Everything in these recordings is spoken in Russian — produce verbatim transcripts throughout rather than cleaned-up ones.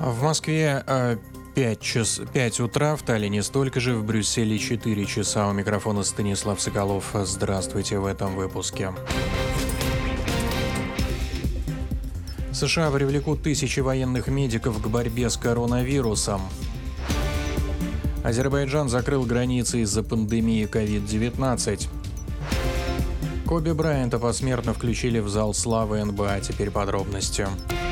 В Москве э, пять, час, пять утра, в Таллине столько же, в Брюсселе четыре часа. У микрофона Станислав Соколов. Здравствуйте в этом выпуске. США привлекут тысячи военных медиков к борьбе с коронавирусом. Азербайджан закрыл границы из-за пандемии ковид девятнадцать. Коби Брайанта посмертно включили в зал славы эн бэ а. Теперь подробности.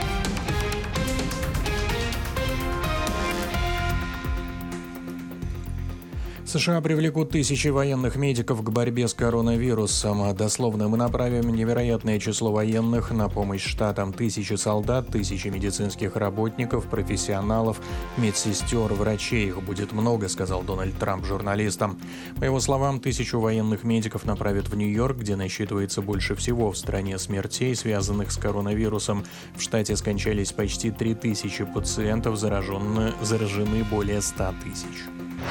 США привлекут тысячи военных медиков к борьбе с коронавирусом. Дословно, мы направим невероятное число военных на помощь штатам. Тысячи солдат, тысячи медицинских работников, профессионалов, медсестер, врачей. Их будет много, сказал Дональд Трамп журналистам. По его словам, тысячу военных медиков направят в Нью-Йорк, где насчитывается больше всего в стране смертей, связанных с коронавирусом. В штате скончались почти три тысячи пациентов, заражены, заражены более ста тысяч.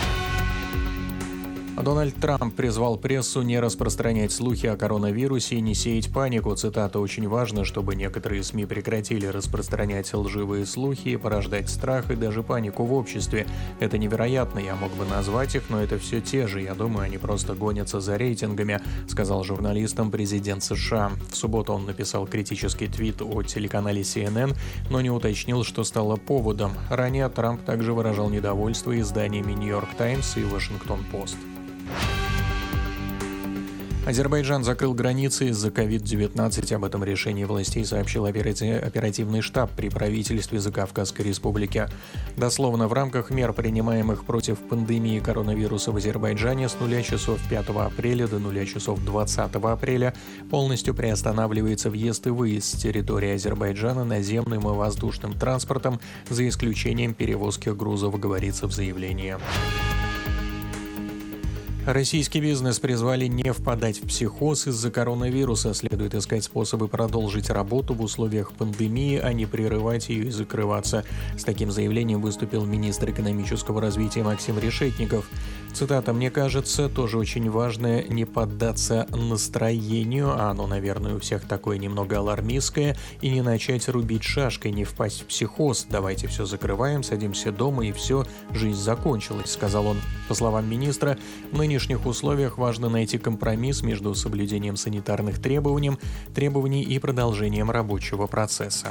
Дональд Трамп призвал прессу не распространять слухи о коронавирусе и не сеять панику. Цитата: «Очень важно, чтобы некоторые СМИ прекратили распространять лживые слухи и порождать страх и даже панику в обществе. Это невероятно, я мог бы назвать их, но это все те же. Я думаю, они просто гонятся за рейтингами», сказал журналистам президент США. В субботу он написал критический твит о телеканале си эн эн, но не уточнил, что стало поводом. Ранее Трамп также выражал недовольство изданиями «Нью-Йорк Таймс» и «Вашингтон-Пост». Азербайджан закрыл границы из-за ковид девятнадцать. Об этом решении властей сообщил оперативный штаб при правительстве Закавказской республики. Дословно, в рамках мер, принимаемых против пандемии коронавируса в Азербайджане, с нуля часов пятого апреля до нуля часов двадцатого апреля полностью приостанавливается въезд и выезд с территории Азербайджана наземным и воздушным транспортом, за исключением перевозки грузов, говорится в заявлении. Российский бизнес призвали не впадать в психоз из-за коронавируса. Следует искать способы продолжить работу в условиях пандемии, а не прерывать ее и закрываться. С таким заявлением выступил министр экономического развития Максим Решетников. Цитата: «Мне кажется, тоже очень важно не поддаться настроению, а оно, наверное, у всех такое немного алармистское, и не начать рубить шашкой, не впасть в психоз. Давайте все закрываем, садимся дома, и все, жизнь закончилась», сказал он. По словам министра, в нынешних условиях важно найти компромисс между соблюдением санитарных требований, требований и продолжением рабочего процесса.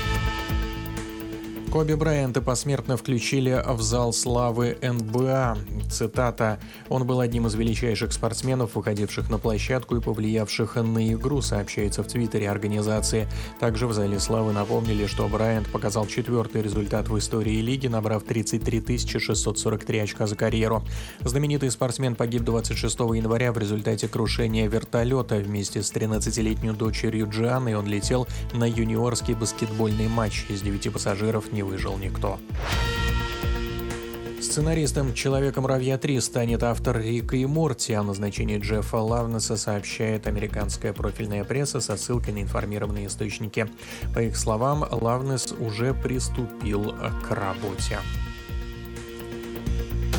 Коби Брайанта посмертно включили в зал славы эн бэ а. Цитата: «Он был одним из величайших спортсменов, выходивших на площадку и повлиявших на игру», сообщается в твиттере организации. Также в зале славы напомнили, что Брайант показал четвертый результат в истории лиги, набрав тридцать три тысячи шестьсот сорок три очка за карьеру. Знаменитый спортсмен погиб двадцать шестого января в результате крушения вертолета. Вместе с тринадцатилетней дочерью Джианной он летел на юниорский баскетбольный матч. Из девяти пассажиров не выжил никто. Сценаристом «Человека-муравья три» станет автор Рика и Морти. О назначении Джеффа Лавнеса сообщает американская профильная пресса со ссылкой на информированные источники. По их словам, Лавнес уже приступил к работе.